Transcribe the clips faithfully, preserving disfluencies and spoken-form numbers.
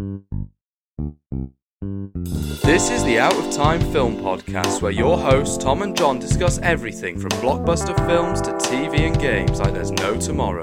This is the Out of Time Film Podcast, where your hosts Tom and John discuss everything from blockbuster films to T V and games like there's no tomorrow.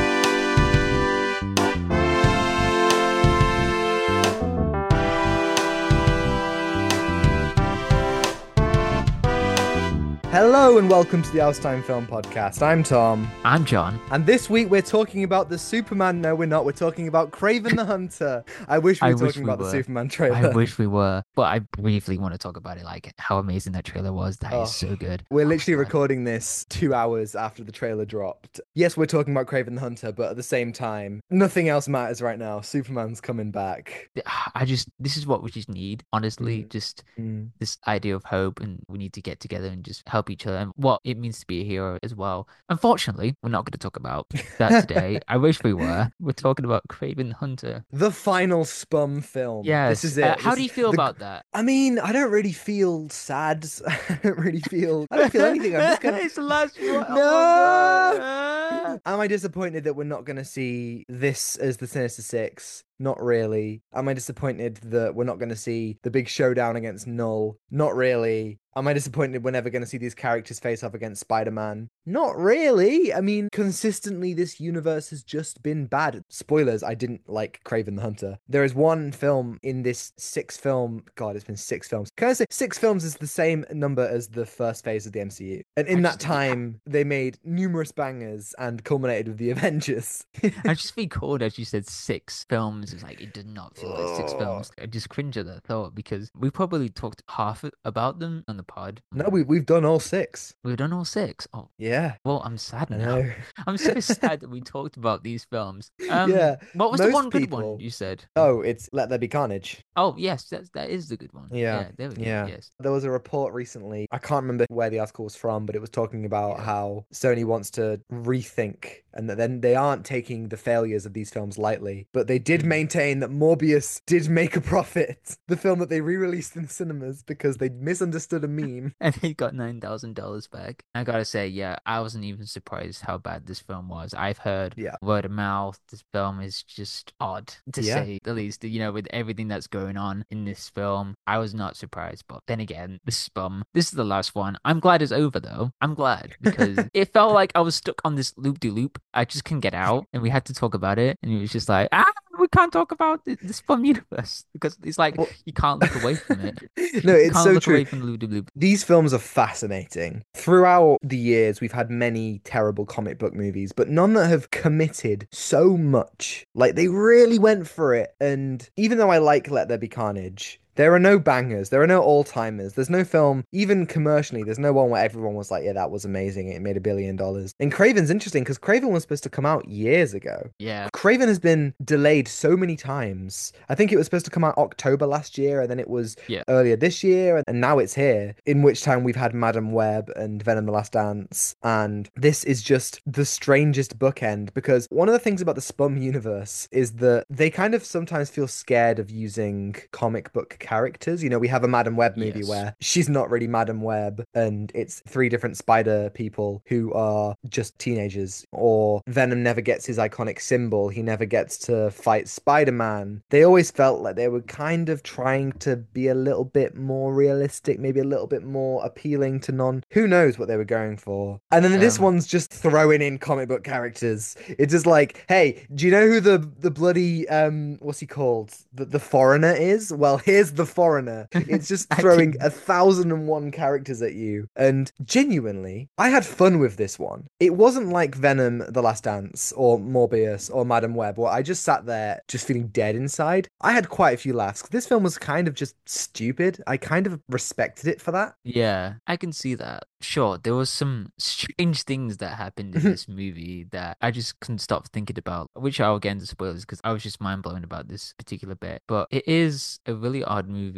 Hello and welcome to the Out of Time Film Podcast. I'm Tom. I'm John. And this week we're talking about the Superman. No, we're not. We're talking about Kraven the Hunter. I wish we I were wish talking we about the were. Superman trailer. I wish we were, but I briefly want to talk about it, like how amazing that trailer was. That Oh, is so good. We're Oh, literally God. recording this two hours after the trailer dropped. Yes, we're talking about Kraven the Hunter, but at the same time, nothing else matters right now. Superman's coming back. I just, this is what we just need, honestly. Mm. Just Mm. this idea of hope, and we need to get together and just help each other, and what it means to be a hero as well. Unfortunately, we're not going to talk about that today. I wish we were. We're talking about Kraven the Hunter. The final Spum film. Yes. This is it. Uh, how This do you is feel the- about that? I mean, I don't really feel sad. I don't really feel. I don't feel anything. I'm just gonna. It's the last one. Oh my No! God. Am I disappointed that we're not going to see this as the Sinister Six? Not really. Am I disappointed that we're not going to see the big showdown against Null? Not really. Am I disappointed we're never going to see these characters face off against Spider-Man? Not really. I mean, consistently, this universe has just been bad. Spoilers, I didn't like Kraven the Hunter. There is one film in this six film... God, it's been six films. Can I say six films is the same number as the first phase of the M C U? And in I that just- time, they made numerous bangers and culminated with the Avengers. I just feel cold as you said six films. It's like it does not feel like six Oh. films. I just cringe at that thought because we probably talked half about them on the pod. No, we, we've done all six. We've done all six. Oh, Yeah, well, I'm sad I now. know. I'm so sad that we talked about these films. Um, Yeah, What was the most one good people- one you said? Oh, it's Let There Be Carnage. Oh, yes, that's, that is the good one. Yeah, there we go. yeah. Yes. There was a report recently, I can't remember where the article was from, but it was talking about Yeah. how Sony wants to rethink and that then they aren't taking the failures of these films lightly, but they did Mhm. maintain that Morbius did make a profit. The film that they re-released in cinemas because they misunderstood a meme. And he got nine thousand dollars back. I gotta say, yeah, I wasn't even surprised how bad this film was. I've heard Yeah. word of mouth. This film is just odd, to Yeah. say the least. You know, with everything that's going on in this film, I was not surprised. But then again, this Spum, this is the last one. I'm glad it's over, though. I'm glad because it felt like I was stuck on this loop-de-loop. I just couldn't get out, and we had to talk about it. And it was just like, ah, we can't talk about the, the Spum universe because it's like Well- you can't look away from it. No, You it's can't so look true. away from the loop-de-loop. These films are fascinating. Throughout the years, we've had many terrible comic book movies, but none that have committed so much. Like, they really went for it. And even though I like Let There Be Carnage, there are no bangers. There are no all-timers. There's no film, even commercially, there's no one where everyone was like, yeah, that was amazing. It made a billion dollars. And Craven's interesting because Craven was supposed to come out years ago. Yeah. Craven has been delayed so many times. I think it was supposed to come out October last year, and then it was Yeah. earlier this year, and now it's here. In which time we've had Madam Web and Venom: The Last Dance, and this is just the strangest bookend because one of the things about the Spum universe is that they kind of sometimes feel scared of using comic book characters. You know, we have a Madam Web movie Yes. where she's not really Madam Web, and it's three different spider people who are just teenagers. Or Venom never gets his iconic symbol. He never gets to fight Spider-Man. They always felt like they were kind of trying to be a little bit more realistic, maybe a little bit more appealing to non. Who knows what they were going for? And then this Um, one's just throwing in comic book characters. It's just like, hey, do you know who the the bloody um what's he called? The the foreigner is? Well, here's the foreigner. It's just I throwing didn't- a thousand and one characters at you. And genuinely, I had fun with this one. It wasn't like Venom: The Last Dance or Morbius or Madam Web, where I just sat there just feeling dead inside. I had quite a few laughs. This film was kind of just stupid. I kind of respected it for that. Yeah, I can see that. Sure, there was some strange things that happened in this movie that I just couldn't stop thinking about, which I'll get into spoilers because I was just mind blown about this particular bit. But it is a really odd movie.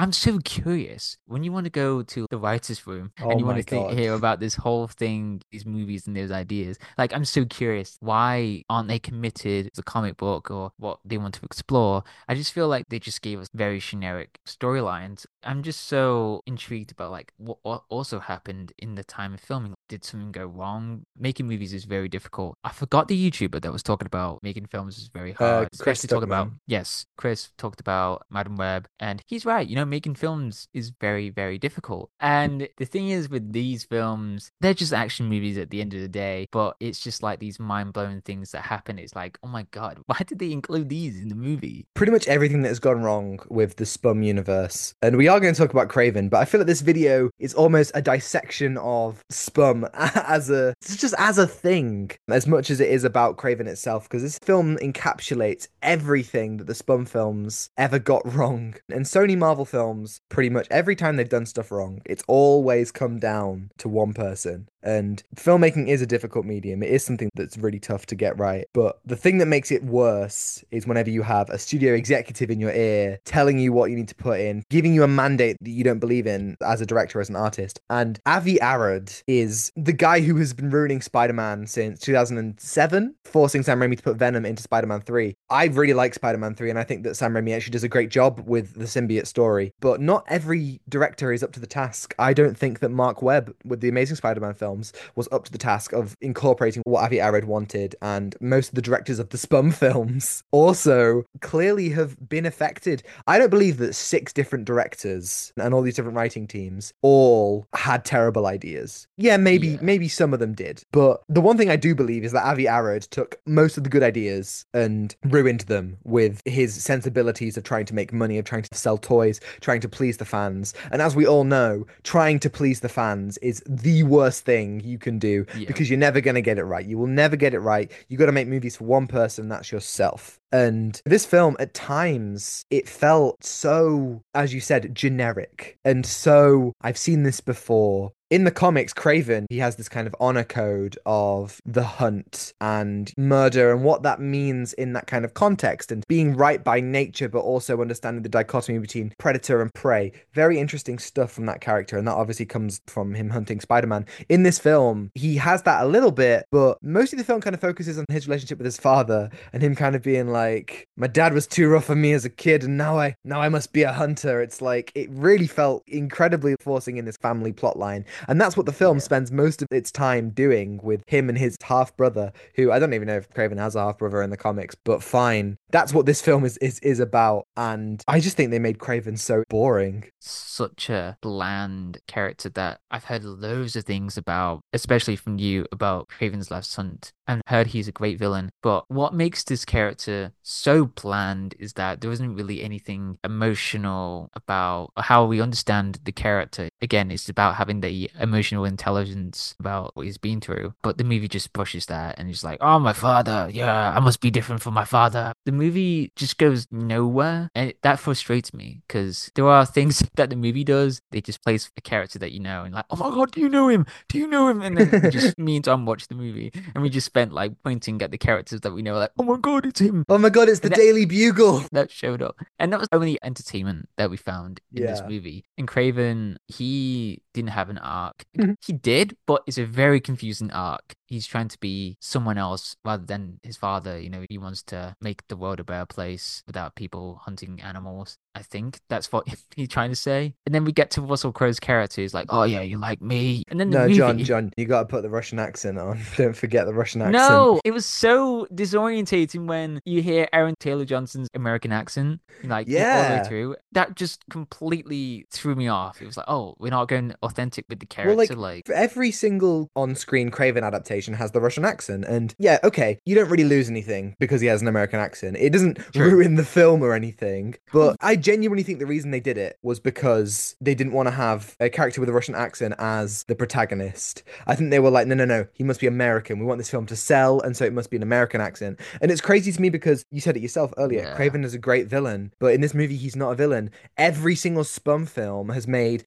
I'm so curious. When you want to go to the writer's room Oh and you want my to think, God. hear about this whole thing, these movies and those ideas, like I'm so curious. Why aren't they committed to the comic book or what they want to explore? I just feel like they just gave us very generic storylines. I'm just so intrigued about like what, what also happened in the time of filming. Did something go wrong? Making movies is very difficult. I forgot the YouTuber that was talking about making films is very Uh, hard. Chris Especially talking about Stuckman. yes, Chris talked about Madam Web, and he's right. You know, making films is very, very difficult. And the thing is with these films, they're just action movies at the end of the day, but it's just like these mind-blowing things that happen. It's like, oh my God, why did they include these in the movie? Pretty much everything that has gone wrong with the Spum universe. And we are going to talk about Craven, but I feel like this video is almost a dissection of Spum as a just as a thing, as much as it is about Craven itself, because this film encapsulates everything that the Spum films ever got wrong. And Sony Marvel films, pretty much every time they've done stuff wrong, it's always come down to one person. And filmmaking is a difficult medium. It is something that's really tough to get right. But the thing that makes it worse is whenever you have a studio executive in your ear telling you what you need to put in, giving you a mandate that you don't believe in as a director, as an artist. And Avi Arad is the guy who has been ruining Spider-Man since two thousand seven, forcing Sam Raimi to put Venom into Spider-Man three. I really like Spider-Man three, and I think that Sam Raimi actually does a great job with the symbiote story. But not every director is up to the task. I don't think that Mark Webb, with the Amazing Spider-Man films, was up to the task of incorporating what Avi Arad wanted, and most of the directors of the Spum films also clearly have been affected. I don't believe that six different directors and all these different writing teams all had terrible ideas. Yeah, maybe Yeah. maybe some of them did, but the one thing I do believe is that Avi Arad took most of the good ideas and ruined them with his sensibilities of trying to make money, of trying to sell toys, trying to please the fans. And as we all know, trying to please the fans is the worst thing you can do, Yeah. because you're never going to get it right. You will never get it right. You got to make movies for one person, that's yourself. And this film, at times, it felt so, as you said, generic. And so, I've seen this before. In the comics, Craven, he has this kind of honor code of the hunt and murder and what that means in that kind of context, and being right by nature, but also understanding the dichotomy between predator and prey. Very interesting stuff from that character, and that obviously comes from him hunting Spider-Man. In this film, he has that a little bit, but mostly the film kind of focuses on his relationship with his father and him kind of being like, my dad was too rough on me as a kid, and now I now I must be a hunter. It's like, it really felt incredibly forcing in this family plot line. And that's what the film Yeah. spends most of its time doing with him and his half brother, who I don't even know if Craven has a half brother in the comics, but fine. That's what this film is, is is about. And I just think they made Craven so boring. Such a bland character that I've heard loads of things about, especially from you, about Craven's Last Hunt, and heard he's a great villain. But what makes this character so bland is that there isn't really anything emotional about how we understand the character. Again, it's about having the emotional intelligence about what he's been through. But the movie just brushes that and he's like, oh, my father, yeah, I must be different from my father. The movie just goes nowhere, and it, that frustrates me, because there are things that the movie does. They just place a character that you know and like, oh my God, do you know him? Do you know him? And then we just, me and Tom watched the movie and we just spent like pointing at the characters that we know, like, oh my God, it's him. Oh my God, it's the And that- Daily Bugle. That showed up. And that was only entertainment that we found in this Yeah. movie. And Craven, he didn't have an arc. Mhm. He did, but it's a very confusing arc. He's trying to be someone else rather than his father. You know, he wants to make the world a better place without people hunting animals. I think that's what he's trying to say. And then we get to Russell Crowe's character. He's like, oh yeah, you like me. And then the No, movie... John, John, you got to put the Russian accent on. Don't forget the Russian accent. No, it was so disorientating when you hear Aaron Taylor Johnson's American accent, like all the way Yeah. through. That just completely threw me off. It was like, oh, we're not going authentic with the Well, character. like, like, for every single on-screen Craven adaptation has the Russian accent, and yeah, okay, you don't really lose anything because he has an American accent. It doesn't True. ruin the film or anything, but I genuinely think the reason they did it was because they didn't want to have a character with a Russian accent as the protagonist. I think they were like, no, no, no, he must be American. We want this film to sell, and so it must be an American accent. And it's crazy to me because you said it yourself earlier, Yeah. Craven is a great villain, but in this movie, he's not a villain. Every single Spum film has made these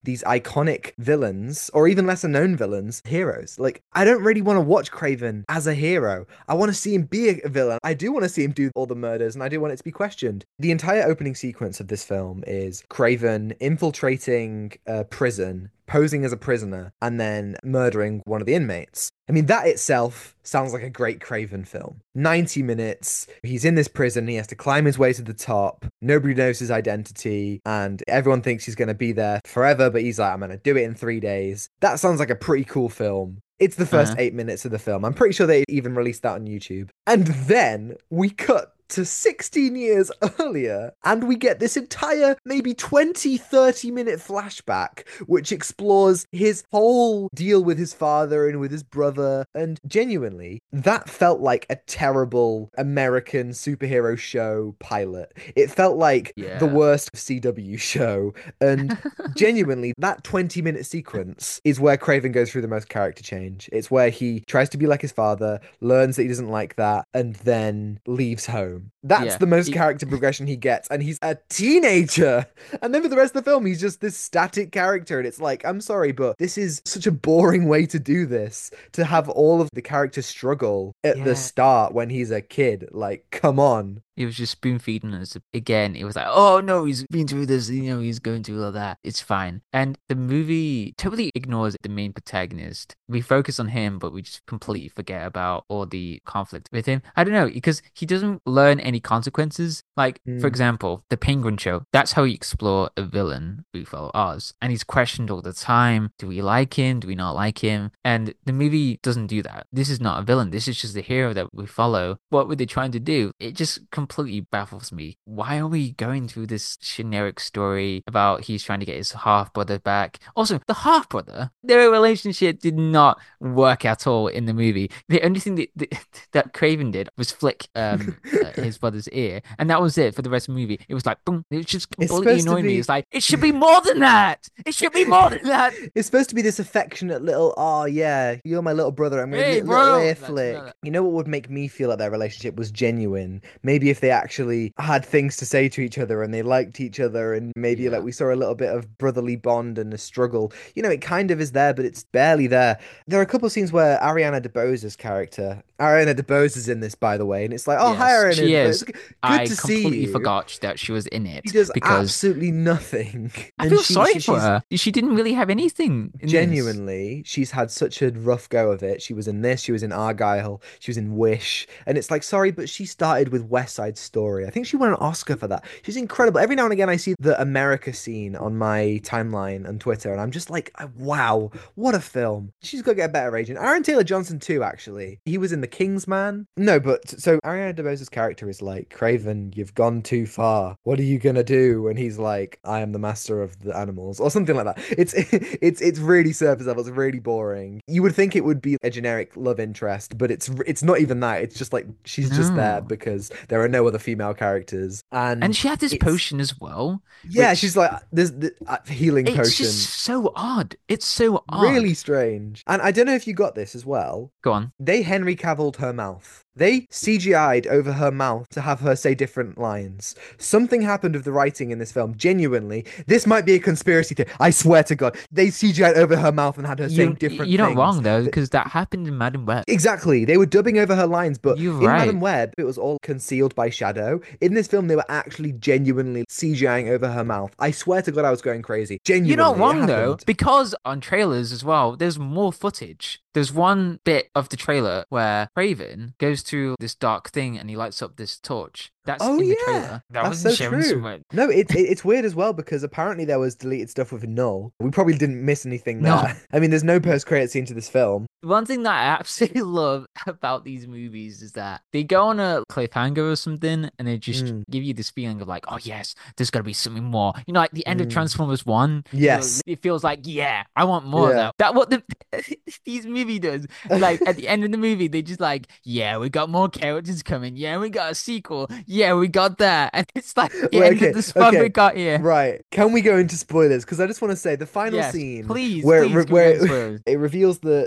iconic villains, or even lesser known villains, heroes. Like, I don't really want to watch Craven as a hero. I want to see him be a villain. I do want to see him do all the murders, and I do want it to be questioned. The entire opening sequence of this film is Craven infiltrating a prison, posing as a prisoner, and then murdering one of the inmates. I mean, that itself sounds like a great Craven film. ninety minutes, he's in this prison, he has to climb his way to the top, nobody knows his identity, and everyone thinks he's going to be there forever, but he's like, I'm going to do it in three days. That sounds like a pretty cool film. It's the first uh-huh. eight minutes of the film. I'm pretty sure they even released that on YouTube. And then we cut to sixteen years earlier, and we get this entire maybe twenty, thirty minute flashback which explores his whole deal with his father and with his brother. And genuinely, that felt like a terrible American superhero show pilot. It felt like yeah. the worst C W show. And genuinely, that twenty minute sequence is where Craven goes through the most character change. It's where he tries to be like his father, learns that he doesn't like that, and then leaves home. That's yeah. the most character progression he gets, and he's a teenager. And then for the rest of the film, he's just this static character, and it's like, I'm sorry, but this is such a boring way to do this, to have all of the characters struggle at yeah. the start when he's a kid. Like, come on. It was just spoon feeding us again. It was like, oh no, he's been through this, you know, he's going through all that. It's fine. And the movie totally ignores the main protagonist. We focus on him, but we just completely forget about all the conflict with him. I don't know, because he doesn't learn any consequences. Like, mm. for example, the Penguin Show. That's how you explore a villain, we follow Oz. And he's questioned all the time. Do we like him? Do we not like him? And the movie doesn't do that. This is not a villain. This is just the hero that we follow. What were they trying to do? It just completely baffles me. Why are we going through this generic story about he's trying to get his half-brother back? Also, the half-brother, their relationship did not work at all in the movie. The only thing that, that, that Craven did was flick um, uh, his brother's ear, and that was it for the rest of the movie. It was like, boom, it was just completely annoying be... me. It's like, it should be more than that! It should be more than that! It's supposed to be this affectionate little, oh yeah, you're my little brother, I'm gonna hey, do a little ear flick. You know what would make me feel like their relationship was genuine? Maybe if they actually had things to say to each other and they liked each other, and maybe yeah. like we saw a little bit of brotherly bond and a struggle. You know, it kind of is there, but it's barely there. There are a couple of scenes where Ariana DeBose's character, Ariana DeBose is in this, by the way, and it's like, oh, yes, hi, Ariana. She is. Good I to completely see you. forgot that she was in it. She does because absolutely nothing. I And feel she- sorry she- for she's- her. She didn't really have anything. In Genuinely, she's had such a rough go of it. She was in this, she was in Argyle, she was in Wish, and it's like, sorry, but she started with West Side Story. I think she won an Oscar for that. She's incredible. Every now and again, I see the America scene on my timeline on Twitter, and I'm just like, wow, what a film. She's got to get a better agent. Aaron Taylor Johnson too, actually. He was in The Kingsman. No, but so Ariana DeBose's character is like, Craven, you've gone too far. What are you gonna do? And he's like, I am the master of the animals, or something like that. It's it's it's really surface level. It's really boring. You would think it would be a generic love interest, but it's it's not even that. It's just like she's No. just there because there are no other female characters, and And she had this it's- potion as well. Yeah, which- she's like this the uh, healing It's potion. just so odd. It's so odd. Really strange. And I don't know if you got this as well. Go on. They Henry Cavilled her mouth. They C G I'd over her mouth to have her say different lines. Something happened with the writing in this film. Genuinely, this might be a conspiracy theory. I swear to God, they C G I'd over her mouth and had her saying You, different you're things. not wrong though, because that happened in Madam Web. Exactly. They were dubbing over her lines, but You're in right. Madam Web, it was all concealed by shadow. In this film, they were actually genuinely CGIing over her mouth. I swear to God, I was going crazy. Genuinely. You're not it wrong though, happened. because on trailers as well, there's more footage. There's one bit of the trailer where Craven goes through this dark thing and he lights up this torch. That's Oh in the yeah, trailer. That that's wasn't so shown true. somewhere. No, it's it, it's weird as well because apparently there was deleted stuff with Null. We probably didn't miss anything there. No. I mean, there's no post-credit scene to this film. One thing that I absolutely love about these movies is that they go on a cliffhanger or something and they just Mm. give you this feeling of like, oh yes, there's got to be something more. You know, like the end of Mm. Transformers one. you know, Yes. it feels like, yeah, I want more of Yeah. that. That what the these movie does. Like at the end of the movie, they just like, yeah, we got more characters coming. Yeah, we got a sequel. Yeah, we got that. And it's like the Wait, end okay, of the spot okay. we got here. Right. Can we go into spoilers? Because I just want to say the final Yes, scene please, where, please re- go where into spoilers. it reveals that Craven's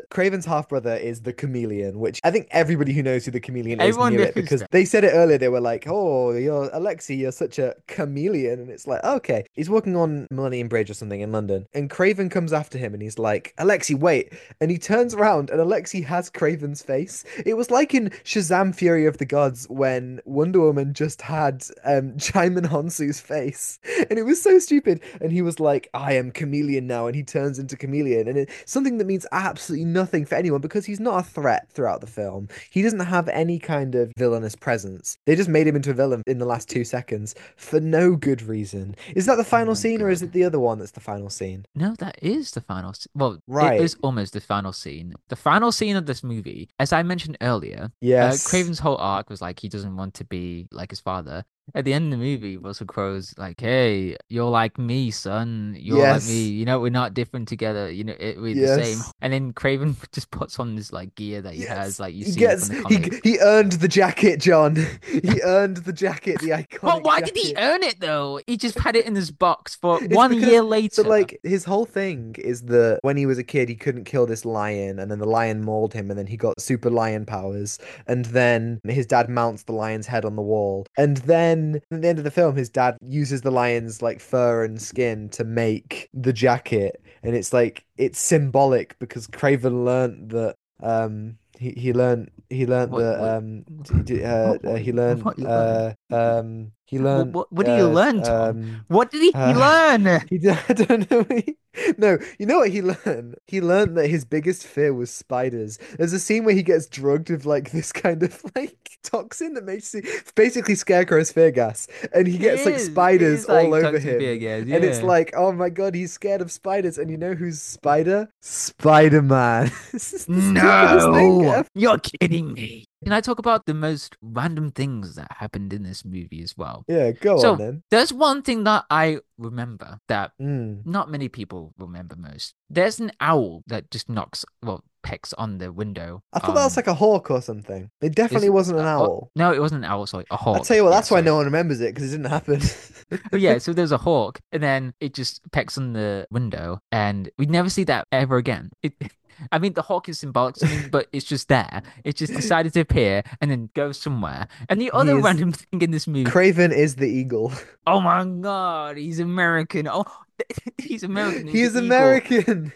half brother is the chameleon, which I think everybody who knows who the chameleon is Everyone knew knows it because that. they said it earlier. They were like, "Oh, you're Alexi, you're such a chameleon," and it's like, okay, he's walking on Millennium Bridge or something in London, and Craven comes after him, and he's like, "Alexi, wait!" And he turns around, and Alexi has Craven's face. It was like in Shazam: Fury of the Gods when Wonder Woman just had um Jaimon Honsu's face, and it was so stupid. And he was like, "I am Chameleon now," and he turns into Chameleon, and it's something that means absolutely nothing for anyone because he's not a threat throughout the film. He doesn't have any kind of villainous presence. They just made him into a villain in the last two seconds for no good reason. Is that the Oh final my scene, or is God. it the other one that's the final scene? No, that is the final scene. Well, it Right. is almost the final scene. The final scene of this movie, as I mentioned earlier, uh, Yes. Craven's whole arc was like he doesn't want to be like his father. At the end of the movie, Russell Crowe's like, "Hey, you're like me, son. You're like me. Yes. You know, we're not different together. You know, it, we're the same." Yes. And then Craven just puts on this like gear that he has, Yes. like you He see from gets the he comics. he earned the jacket, John. He earned the jacket, the But iconic why did he jacket. earn it though? He just had it in his box for It's one because year so later. like his whole thing is that when he was a kid he couldn't kill this lion and then the lion mauled him and then he got super lion powers and then his dad mounts the lion's head on the wall and then at the end of the film his dad uses the lion's like fur and skin to make the jacket and it's like it's symbolic because Craven learned that um he, he learned he learned What that what um d- d- uh, what uh, what, he learned what you learn? uh um he What, learned what, what did he uh learn, Tom? um What did he uh, learn? he d- I don't know. He, no, you know what he learned? He learned that his biggest fear was spiders. There's a scene where he gets drugged with like this kind of like toxin that makes you basically Scarecrow's fear gas, and he It gets like is. It spiders is all like over toxin fear him, gas, and it's yeah. like, oh my God, he's scared of spiders. And you know who's Spider? Spider-Man. This is the stupidest thing No, ever. you're kidding me. Can I talk about the most random things that happened in this movie as well? Yeah, go on So then. there's one thing that I remember that Mm. not many people remember most. There's an owl that just knocks, well, pecks on the window. I thought that was Um, like a hawk or something. It is definitely wasn't an uh, uh, owl. no, it wasn't an owl. Sorry, a I tell hawk. you what, Yeah, that's why sorry. no one remembers it because it didn't happen. But yeah, so there's a hawk, and then it just pecks on the window, and we never see that ever again. It, I mean, the hawk is symbolic to me, but it's just there. It just decided to appear and then go somewhere. And the He other is random thing in this movie, Craven is the eagle. oh my God, he's American. Oh, he's American. He He's is the eagle. American.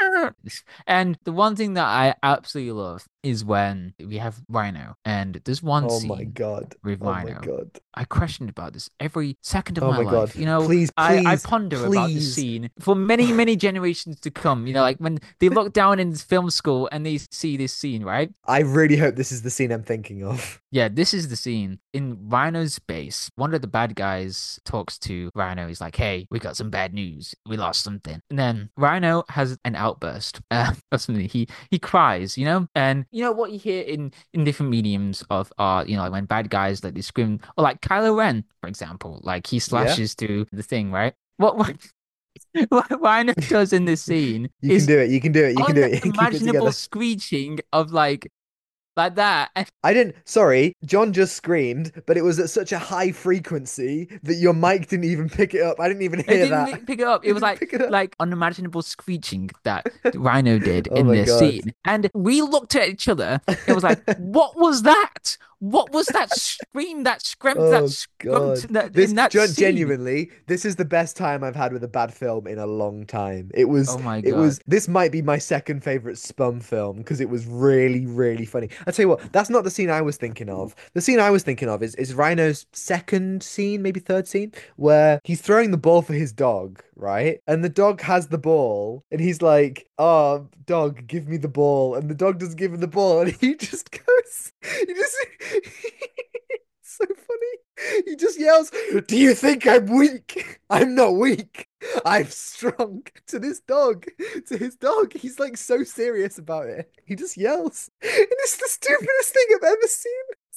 And the one thing that I absolutely love is when we have Rhino, and there's one Oh my scene God. with Oh my Rhino. God. I questioned about this every second of Oh my my God. life. You know, Please, I, I please, ponder about this please. scene for many, many generations to come. You know, like when they look down in film school and they see this scene, right? I really hope this is the scene I'm thinking of. Yeah, this is the scene. In Rhino's base, one of the bad guys talks to Rhino. He's like, "Hey, we got some bad news. We lost something." And then Rhino has an outburst. Uh, of something. He he cries, you know? And you know what you hear in, in different mediums of art, you know, like when bad guys like they scream, or like Kylo Ren, for example, like he Yeah? slashes to the thing, right? What, what, what Rhino does in this scene You can is do it. You can do it. You can do it. You can keep it unimaginable together. screeching of like, like that. I didn't. Sorry, John just screamed, but it was at such a high frequency that your mic didn't even pick it up. I didn't even It hear didn't that. mi- pick it up. It It was didn't like pick it up. like unimaginable screeching that Rhino did Oh in my this God. scene. And we looked at each other. It was like, what was that? What was that scream, that scream, that Oh scrunt God. that This in that gen- scene? genuinely, this is the best time I've had with a bad film in a long time. It was Oh my it was God. this might be my second favorite Spum film because it was really, really funny. I tell you what, that's not the scene I was thinking of. The scene I was thinking of is is Rhino's second scene, maybe third scene, where he's throwing the ball for his dog, right? And the dog has the ball, and he's like, "Oh, dog, give me the ball." And the dog doesn't give him the ball, and he just goes, he just so funny. He just yells, "Do you think I'm weak? I'm not weak. I'm strong." To this dog, to his dog. He's like so serious about it. He just yells. And it's the stupidest thing I've ever seen.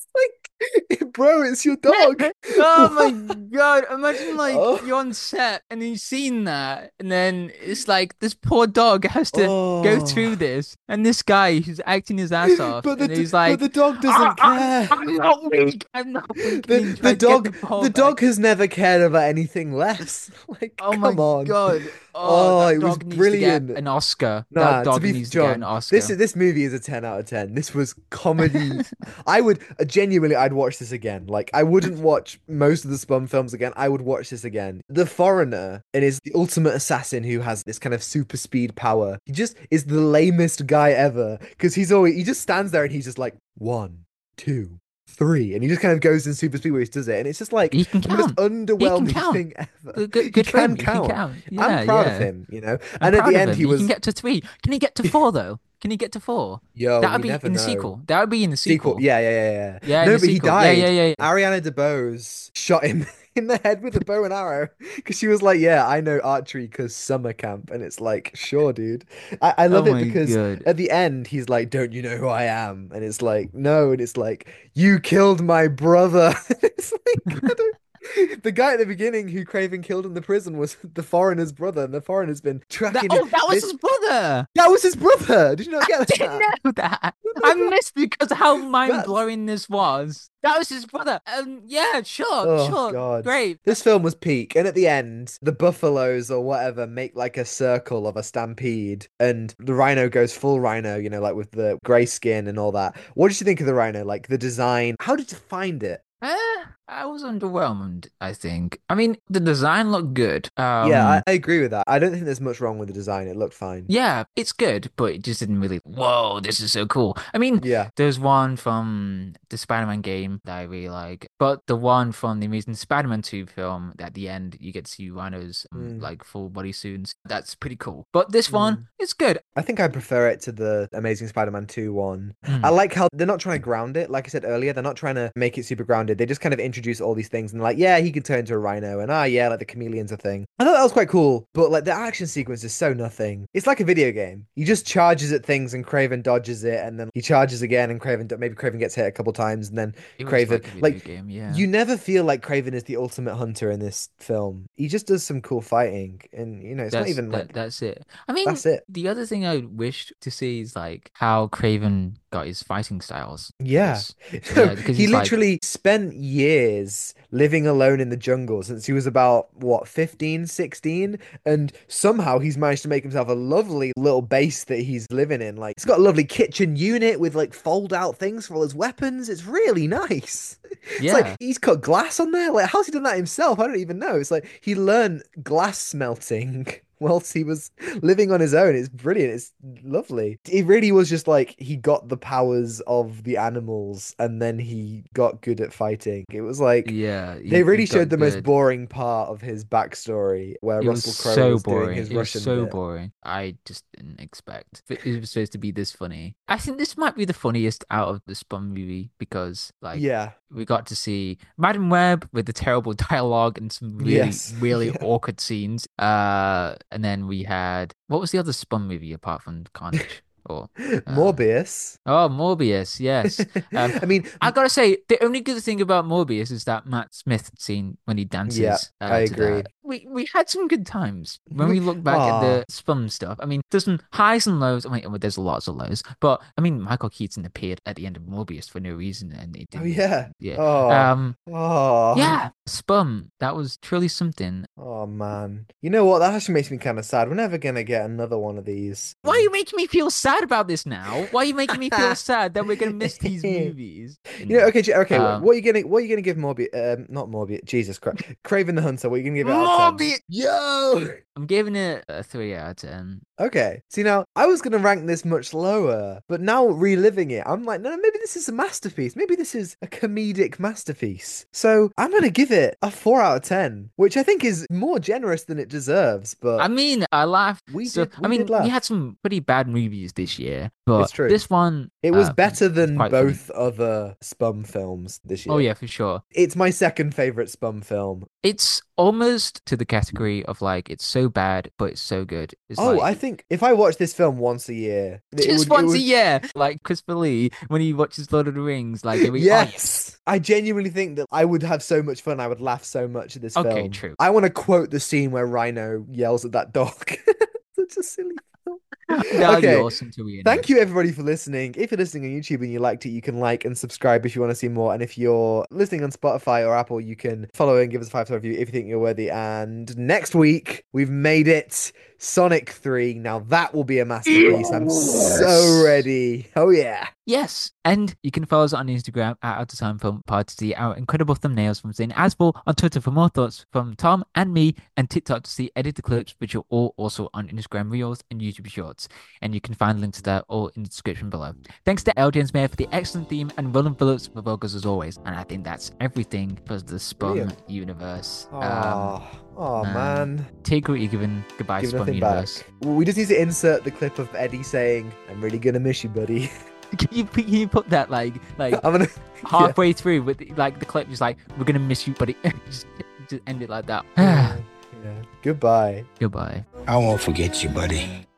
like, bro, it's your dog. Oh What? my god! Imagine like Oh. you're on set and you've seen that, and then it's like this poor dog has to go through Oh. this, and this guy who's acting his ass off, But the and d- he's but like, the dog "Ah, doesn't I'm, care. I'm not weak. I'm not weak." And he The the tries to get the dog ball the back. dog has never cared about anything less. Like, Oh my come on. god! Oh, Oh, that it was dog needs to get brilliant. an Oscar. That Nah, to dog be needs to get an John, this Oscar. is this movie is a ten out of ten. This was comedy. I would uh, genuinely I'd watch this again. Like, I wouldn't watch most of the Spum films again. I would watch this again. The Foreigner and is the ultimate assassin who has this kind of super speed power. He just is the lamest guy ever because he's always he just stands there and he's just like one, two, three, and he just kind of goes in super speed where he does it, and it's just like He can the most count. He can underwhelming count. thing ever. Good, good, He good for can him. He count. can count. Yeah, I'm proud yeah. of him, you know. I'm And at proud the of end, him. he He was can get to three. Can he get to four though? Can he get to four? yo. That We would be never in the know. sequel. That would be in the Sequel. sequel. Yeah, yeah, yeah, yeah. Yeah, in No, the but he sequel. Yeah, died. yeah, yeah, yeah. Ariana DeBose shot him in the head with a bow and arrow because she was like, "Yeah, I know archery because summer camp," and it's like, "Sure, dude." I, I love Oh it my because god. at the end he's like, "Don't you know who I am?" And it's like, "No," and it's like, "You killed my brother." It's like, I don't- the guy at the beginning who Craven killed in the prison was the foreigner's brother, and the foreigner's been That tracking him. oh, that was They- his brother. that was his brother. Did you not I get didn't that? know that. I missed because how mind That's blowing this was. That was his brother. Um, yeah, sure, Oh sure, God. great. This film was peak. And at the end, the buffaloes or whatever make like a circle of a stampede and the rhino goes full rhino, you know, like with the grey skin and all that. What did you think of the rhino? Like the design? How did you find it? Eh, I was underwhelmed, I think. I mean, the design looked good. Yeah, I, Um, I agree with that. I don't think there's much wrong with the design. It looked fine. yeah, it's good, but it just didn't really, whoa, this is so cool. I mean, Yeah. there's one from the Spider-Man game that I really like, but the one from the Amazing Spider-Man two film, at the end, you get to see Rhino's um, Mm. like full body suits. That's pretty cool. But this one, Mm. it's good. I think I prefer it to the Amazing Spider-Man two one. Mm. I like how they're not trying to ground it. Like I said earlier, they're not trying to make it super grounded. They just kind of introduce all these things and like, yeah, he could turn into a rhino and ah, yeah, like the chameleon's a thing. I thought that was quite cool, but like the action sequence is so nothing. It's like a video game. He just charges at things and Craven dodges it and then he charges again and Craven, maybe Craven gets hit a couple times and then It was Craven, like a video like, game, yeah. you never feel like Craven is the ultimate hunter in this film. He just does some cool fighting and, you know, it's not That's even that, like, that's it. I mean, that's it. the other thing I wished to see is like how Craven got his fighting styles. for Yeah. this. No, Yeah, because he he's like, literally spent years living alone in the jungle since he was about, what, fifteen, sixteen? And somehow he's managed to make himself a lovely little base that he's living in. Like, he's got a lovely kitchen unit with, like, fold out things for all his weapons. It's really nice. It's yeah, like he's got glass on there. Like, how's he done that himself? I don't even know. It's like he learned glass smelting whilst he was living on his own. It's brilliant. It's lovely. It really was just like he got the powers of the animals and then he got good at fighting. It was like yeah. he- they he really got showed the most good. boring part of his backstory where It was Russell Crowe so was doing boring. his It was Russian so bit. boring. I just didn't expect it it was supposed to be this funny. I think this might be the funniest out of the Spun movie because, like, Yeah. we got to see Madam Web with the terrible dialogue and some really, Yes. really Yeah. awkward scenes. Uh, and then we had what was the other Spun movie apart from Carnage? Or Morbius. oh, Morbius, yes. Um, I mean, I gotta say, the only good thing about Morbius is that Matt Smith scene when he dances. Yeah, uh, I to agree. that. We we had some good times when we look back Aw. at the Spum stuff. I mean, there's some highs and lows. I mean, well, there's lots of lows, but I mean, Michael Keaton appeared at the end of Morbius for no reason, and it Oh didn't. yeah. yeah. Oh. Um, Oh. yeah, Spum. That was truly something. Oh man. You know what? That actually makes me kind of sad. We're never gonna get another one of these. Why are you making me feel sad about this now? Why are you making me feel sad that we're gonna miss these movies? You know, okay, J- okay. what- Um, what are you gonna, what are you gonna give Morbius? Um, not Morbius. Jesus Christ, Craven the Hunter. What are you gonna give it out of ten? Morbius. Yo. I'm giving it a three out of ten. Okay. See now, I was gonna rank this much lower, but now reliving it, I'm like, no, maybe this is a masterpiece. Maybe this is a comedic masterpiece. So I'm gonna give it a four out of ten, which I think is more generous than it deserves. But I mean, I laughed. We so, did- I we mean, did laugh. we had some pretty bad movies this year, but It's true. this one it was uh, better than quite funny. both other Spum films this year. Oh yeah, for sure. It's my second favorite Spum film. It's almost to the category of like it's so bad but it's so good. It's Oh, like, I think if I watch this film once a year, it just would, it once would... a year, like Christopher Lee when he watches Lord of the Rings, like every, Yes, I genuinely think that I would have so much fun. I would laugh so much at this Okay, film. true. I want to quote the scene where Rhino yells at that dog. Such a silly film. That'd Okay. be awesome to read. Thank you everybody for listening. If you're listening on YouTube and you liked it, you can like and subscribe if you want to see more. And if you're listening on Spotify or Apple, you can follow and give us a five-star review if you think you're worthy. And next week, we've made it Sonic three. Now that will be a masterpiece. I'm so ready. Oh yeah. Yes, and you can follow us on Instagram at Out of Time Film Pod to see our incredible thumbnails from Zane Asbel, on Twitter for more thoughts from Tom and me, and TikTok to see edited clips, which are all also on Instagram Reels and YouTube Shorts. And you can find links to that all in the description below. Thanks to L. James Mayer for the excellent theme and Roland Phillips for vocals as always. And I think that's everything for the Spum Brilliant. universe. Oh, Um, oh man. man. take what you're given. Goodbye, Give Spum nothing universe. back. We just need to insert the clip of Eddie saying, "I'm really gonna miss you, buddy." Can you, can you put that like like I'm gonna halfway through with like the clip just like we're gonna miss you, buddy. just, just end it like that. yeah. Goodbye. Goodbye. I won't forget you, buddy.